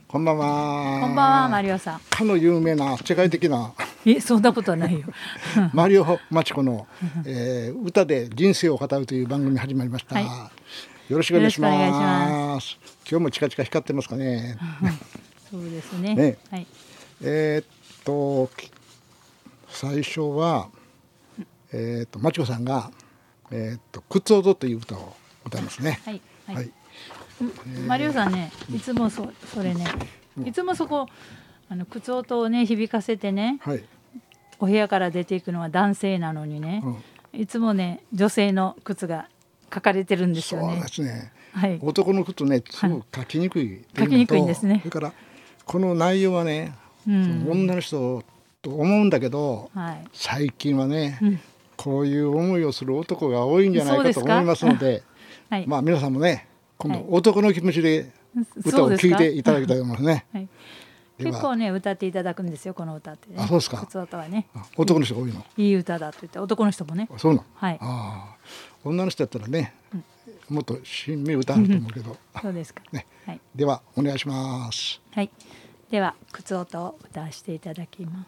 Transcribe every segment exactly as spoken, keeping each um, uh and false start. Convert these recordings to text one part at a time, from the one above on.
こんばんは。 こんばんは、マリオさん。 かの有名な世界的なえ、そんなことはないよ。 マリオマチコの、えー、歌で人生を語るという番組始まりました。はい、よろしくお願いします。 よろしくお願いします。 今日もチカチカ光ってますかね。 そうですね。 ね、 はい、 えー、っと最初は、えー、っとマチコさんが、えー、っと靴音という歌を歌いますね。 はい。はい。 はい、 マリオさんね、いつも そ, それね、いつもそこあの靴音をね響かせてね、 はい、 お部屋から出ていくのは男性なのにね、うん、いつもね女性の靴が書かれてるんですよね。 そうですね。はい、男の靴ねすごく書きにくい。 書きにくいんですね。 それからこの内容はね、うん、女の人と思うんだけど、はい、最近はね、うん、こういう思いをする男が多いんじゃないかと思いますので、はい、まあ皆さんもね今度男の気持ちで歌を聴いていただきたいと思いますね。はい、 結構ね歌っていただくんですよこの歌ってね。 あ、そうですか。 靴音はね。 男の人が多いの。 いい歌だと言って男の人もね。 そうなの。 はい。 ああ、女の人だったらね、うん、もっと新名歌あると思うけど。 そうですか。 ね。 はい。 ではお願いします。 はい。では靴音を歌わせていただきます。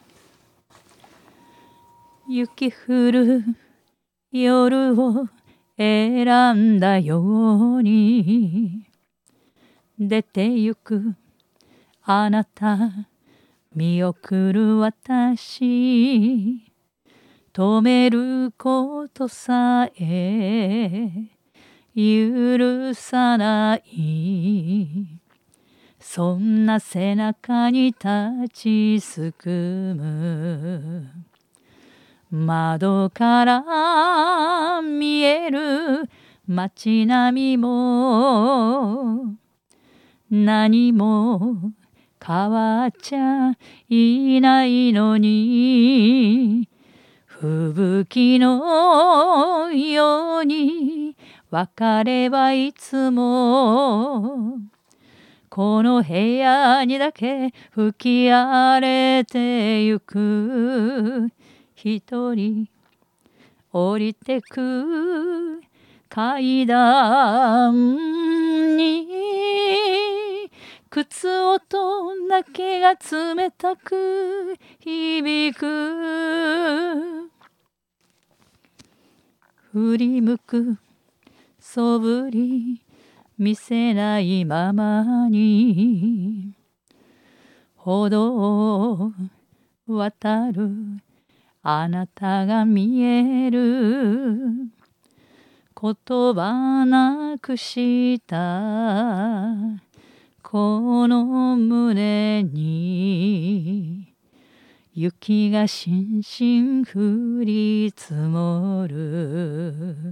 雪降る夜を選んだように出てゆくあなた見送る私止めることさえ許さないそんな背中に立ちすくむ窓から見える街並みも何も変わっちゃいないのに吹雪のように別れはいつもこの部屋にだけ吹き荒れてゆく一人降りてく階段に靴音だけが冷たく響く振り向くそぶり見せないままに歩道を渡るあなたが見える言葉なくしたこの胸に雪がしんしん降り積もる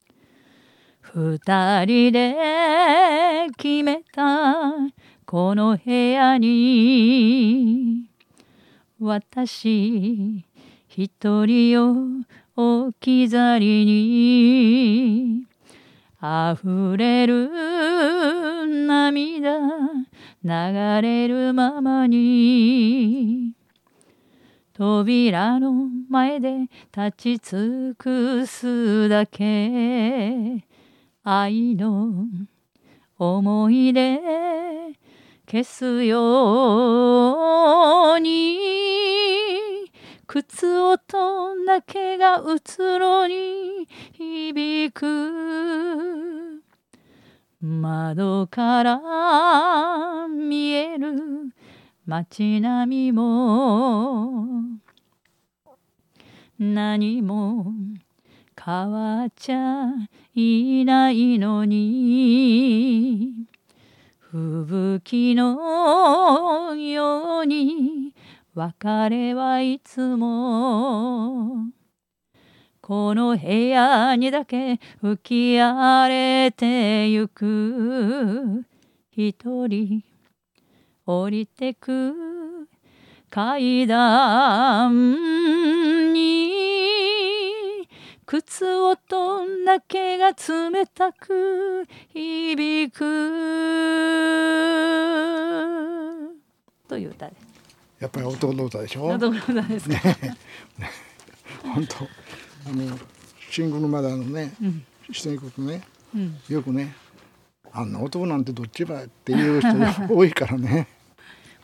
二人で決めたこの部屋に私一人を置き去りに溢れる涙流れるままに扉の前で立ち尽くすだけ愛の思い出消すように靴音だけがうつろに響く窓から見える街並みも何も変わっちゃいないのに吹雪のように別れはいつもこの部屋にだけ吹き荒れてゆく一人降りてく階段に靴音だけが冷たく響くという歌です。 やっぱり男の歌でしょ。 男の歌ですね。 本当あのシングルマザーのね、うん、人に行くとね、うん、よくねあんな男なんてどっちばっていう人多いからね。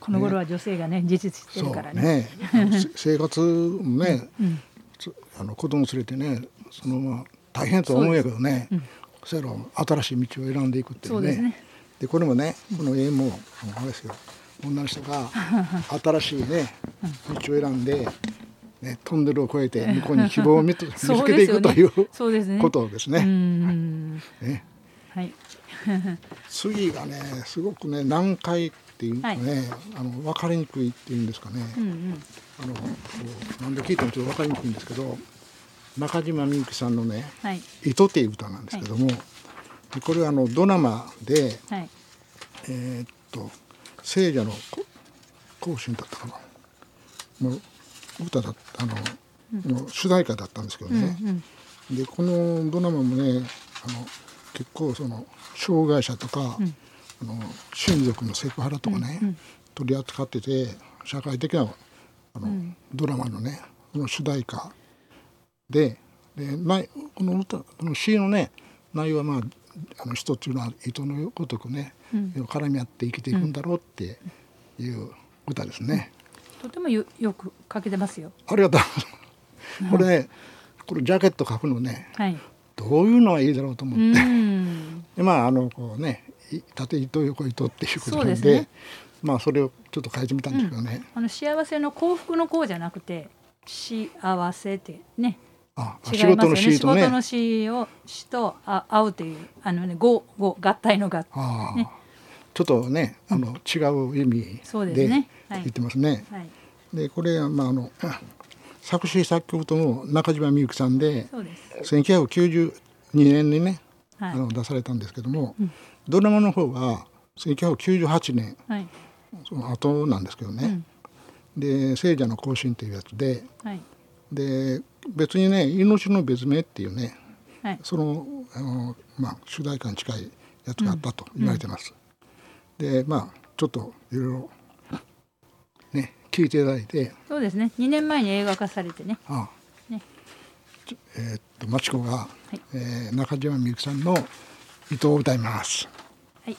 この頃は女性がね、自立してるからね。 そうね生活もね、うん、あの子供連れてね、そのまま大変と思うんやけどね、そやろ新しい道を選んでいくっていうね。そうですね。でこれもね、この絵もあれですよ、女の人が新しいね道を選んで、ね、トンネルを越えて向こうに希望を見つけていくということですね。ね、はい。次がねすごくね難解っていうかね、はい、あの分かりにくいっていうんですかね、うんうん、あのなんで聞いてもちょっと分かりにくいんですけど、中島みゆきさんのね「はい、糸」っていう歌なんですけども、はい、これはあのドラマで、はい、えー、っと聖者の行進だったかなの歌だったあの、うん、の主題歌だったんですけどね、うんうん、でこのドラマもねあの結構その障害者とか、うん、あの親族のセクハラとかね、うんうん、取り扱ってて社会的なあの、うん、ドラマのねこの主題歌で、でこの歌この詩のね内容はまああの人っていうのは糸のごとくね、うん、絡み合って生きていくんだろうっていう歌ですね。 うん、とても よ, よく書けてますよ。 ありがとうこれねこれジャケット書くのね、はい、どういうのがいいだろうと思ってでまああのこうね縦糸横糸っていうことなん で, で、ね、まあそれをちょっと書いてみたんですけどね、 うん、あの幸せの幸福の幸じゃなくて幸せってね、 ああ違いますよね。仕事の詩とね、 仕事の詩を詩とあ合うというあのね合合合体の合、 あ、ね、ちょっとねあの、うん、違う意味で言ってますね。はいはい、でこれはまああの作詞作曲とも中島みゆきさんでせんきゅうひゃくきゅうじゅうにねんにね、はい、あの出されたんですけども、うん、ドラマの方はせんきゅうひゃくきゅうじゅうはちねん、はい、その後なんですけどね、うん、で聖者の行進というやつで、はい、で別にね命の別名っていうね、はい、そのあの、まあ、主題歌に近いやつがあったと言われてます、うんうん、でまあちょっといろいろね聞いていただいて。 そうですね、にねんまえに映画化されてね、ああねえー、っとマチコが、はい、えー、中島みゆきさんの糸を歌います。はい、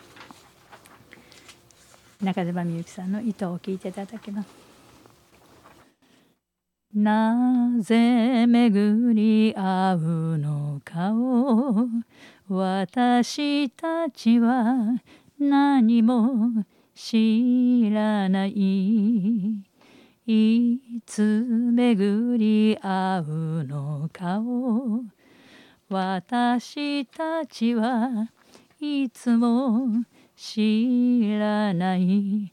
中島みゆきさんの糸を聞いていただきます。なぜ巡り合うのかを私たちは何も知らない。いつ巡り合うのかを私たちはいつも知らない。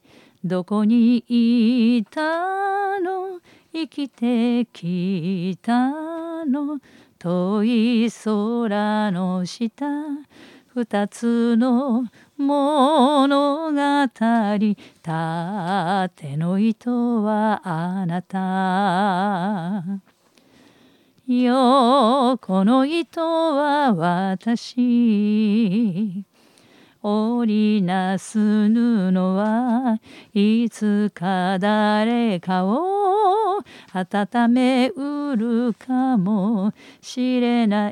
どこにいたの生きてきたの遠い空の下二つの物語縦の糸はあなた横の糸は私織りなす布はいつか誰かを温めうるかもしれない。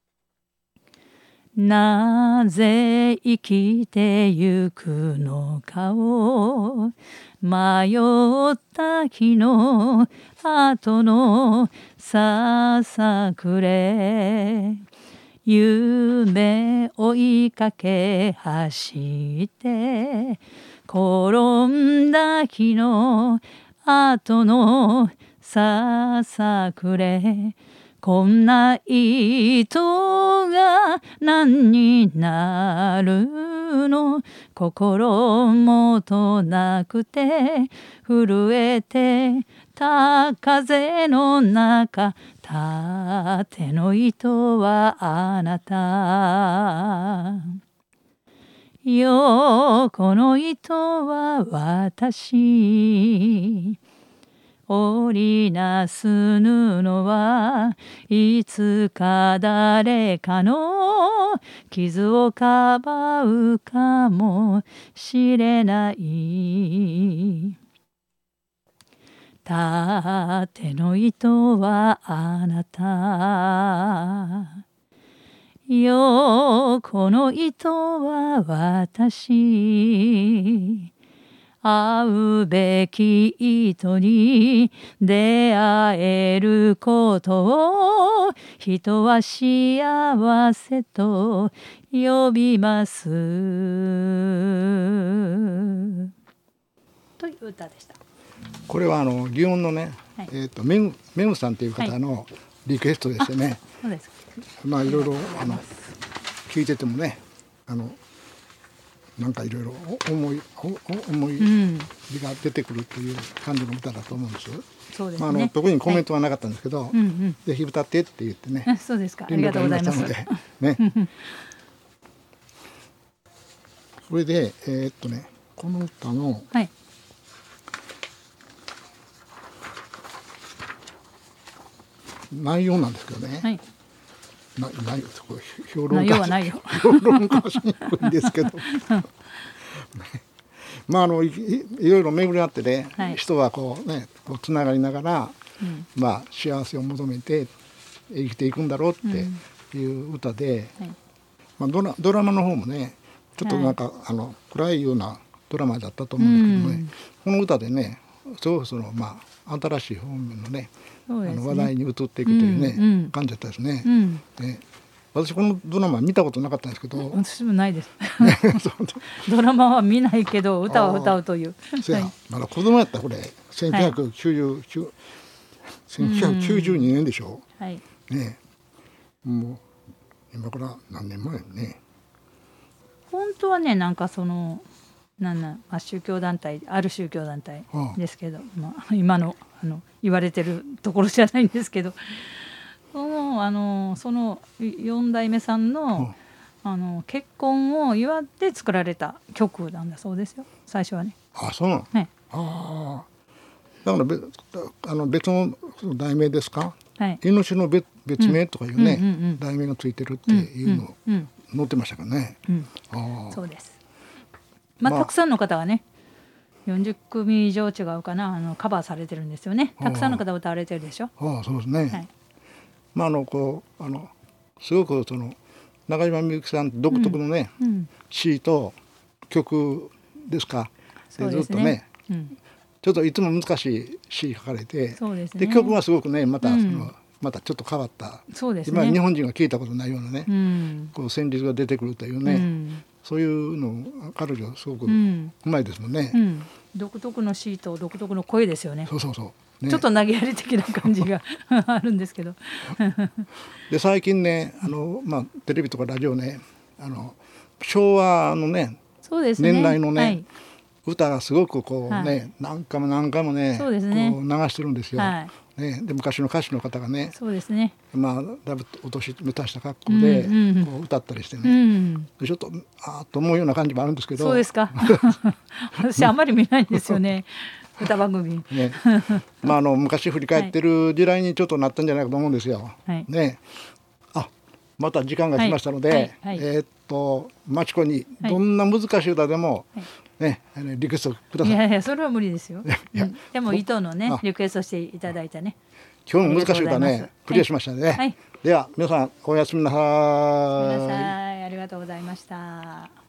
なぜ生きてゆくのかを迷った日の後のささくれ夢追いかけ走って転んだ日の後のささくれこんな糸が何になるの心もとなくて震えてた風の中縦の糸はあなた横の糸は私織りなす布はいつか誰かの傷をかばうかもしれない縦の糸はあなたよこの糸は私会うべき糸に出会えることを人は幸せと呼びますという歌でした。 これはあの祇園のね、はい、えーとメグメグさんという方のリクエストでしてね、 はい、そうです。 まあいろいろあの聞いててもね、あのなんかいろいろ思い思いが出てくるという感じの歌だと思うんです。 そうですね。 まあ、あの特にコメントはなかったんですけど、はい、うんうん、ぜひ歌ってって言ってね。 そうですか。ありがとうございます。 ね。それでえー、っとねこの歌の、はい、内容なんですけどね。はい、なない評論家評論家しにくいんですけど。まああの い, いろいろ巡り合ってね、はい、人はこうねこうつながりながら、うん、まあ幸せを求めて生きていくんだろうっていう歌で、うん、はい、まあ、ドラドラマの方もねちょっとなんか、はい、あの暗いようなドラマだったと思うんですけどね、うん、この歌でねすごくそのまあ新しい方面のね、あの話題に移っていくというね、うんうん、感じだったですね。うん、ね、私このドラマ見たことなかったんですけど。 私もないです。ドラマは見ないけど歌は歌うという。 そうや、はい、まだ子供やったこれせんきゅうひゃくきゅうじゅうきゅう、はい、せんきゅうひゃくきゅうじゅうにねんでしょ。はい、ね、もう今から何年前ね。 本当はねなんかそのなんなん、まあ、宗教団体ある宗教団体ですけど、はあ、まあ、今のあの言われてるところじゃないんですけど。その、あのそのよん代目さん の,、うん、あの結婚を祝って作られた曲なんだそうですよ最初はね。 あ、そうなの、ね、あだから別あの別の題名ですか、はい、命の 別, 別名とかいうね、うんうんうん、題名がついてるっていうの、うんうん、載ってましたからね、うん、 あそうです、まあ、まあ、たくさんの方がねよんじゅっくみ以上違うかなあのカバーされてるんですよね。たくさんの方歌われてるでしょ。 ああそうですね、はい、まあ、あのこうあのすごくその中島みゆきさん独特のね、うんうん、詩と曲ですか、でずっとね、うん、ちょっといつも難しい詩書かれて、そうですね、で曲はすごくねまたその、うん、またちょっと変わった、そうですね、今日本人が聞いたことないようなね、うん、こう旋律が出てくるというね、うん、そういうの彼女はすごくうまいですもんね、うんうん、 独特の詩と独特の声ですよね。 そうそうそう、ね、 ちょっと投げやり的な感じがあるんですけどで最近ねあの、まあ、テレビとかラジオねあの昭和のね、そうですね、年代のね、はい、歌がすごくこうね、はい、何回も何回もね、そうですね、こう流してるんですよ、はい、ね、で昔の歌手の方がね、そうですね、まあ、だいぶお年めたした格好で、うんうん、こう歌ったりしてね、うんうん、ちょっとあーと思うような感じもあるんですけど。 そうですか私あんまり見ないんですよね歌番組、ね、 まあ、あの昔振り返ってる時代にちょっとなったんじゃないかと思うんですよ、はい、ね、あまた時間が来ましたので、はいはいはい、えー、っとマチコにどんな難しい歌でも、はい、ね、リクエストください。 いやいやそれは無理ですよいや、うん、でも糸のねリクエストしていただいたね今日の難しい歌ねクリアしましたね、はいはい、では皆さんおやすみなさい。 皆さんありがとうございました。